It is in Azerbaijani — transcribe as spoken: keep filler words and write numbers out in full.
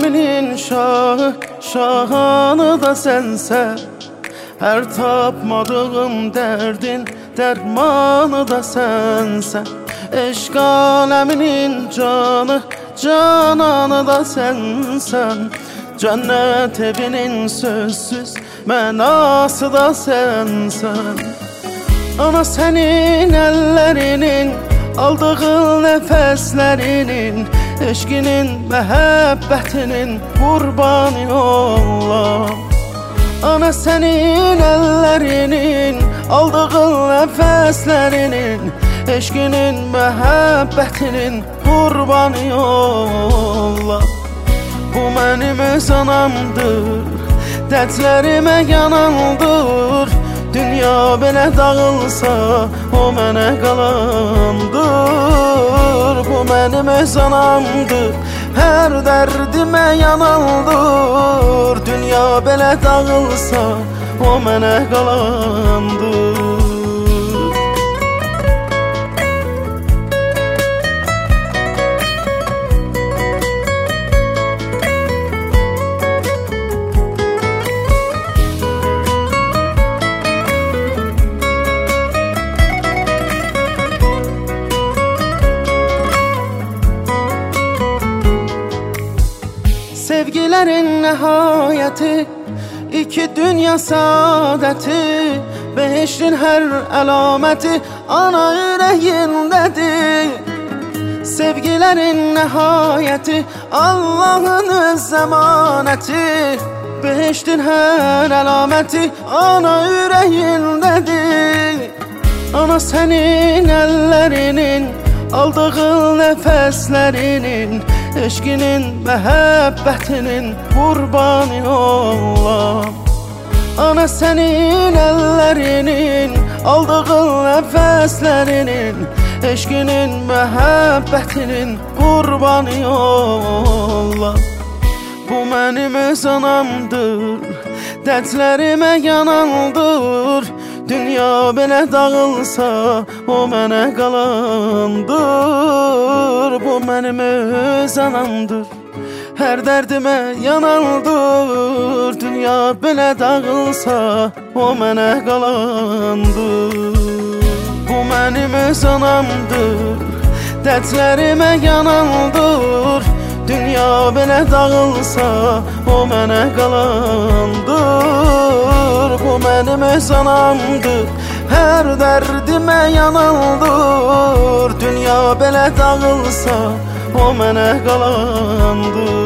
aleminin şahı, şahanı da sensen. Her tapmadığım derdin dermanı da sensen. Eşk aleminin canı, cananı da sensen. Cennet evinin sözsüz mənası da sensen. Ana senin ellerinin, aldığın nefeslerinin, eşkinin, məhəbbətinin qurbanı olam. Ana senin ellerinin, aldığın nefeslerinin, eşkinin, məhəbbətinin qurbanı olam. Bu mənim öz anamdır, dərdlərimə yanandır. Dünya belə dağılsa, o mənə qalandır. Bu mənim öz anamdır, hər dərdimə yanandır. Dünya belə dağılsa, o mənə qalandır. Sevgilerin nihayeti, iki dünya saadeti, beşin her alameti ana yüreğindedir. Sevgilerin nihayeti, Allah'ın öz zemaneti, beşin her alameti ana yüreğindedir. Ana senin ellerinin, aldığın nefeslerinin, eşkinin, məhəbbətinin qurbanı olam. Ana senin ellerinin, aldığın nəfəslərinin, eşkinin, məhəbbətinin qurbanı olam. Bu mənim öz anamdır, dərdlərimə yanandır. Dünya belə dağılsa, o mənə qalandır. Bu mənim öz anamdır, hər dərdimə yanandır. Dünya belə dağılsa, o mənə qalandır. Bu mənim öz anamdır, dərdlərimə yanandır. Dünya belə dağılsa, o mənə qalandır. Bu mənim öz anamdır, hər dərdimə yanandır. Dünya belə dağılsa, o mənə qalandır.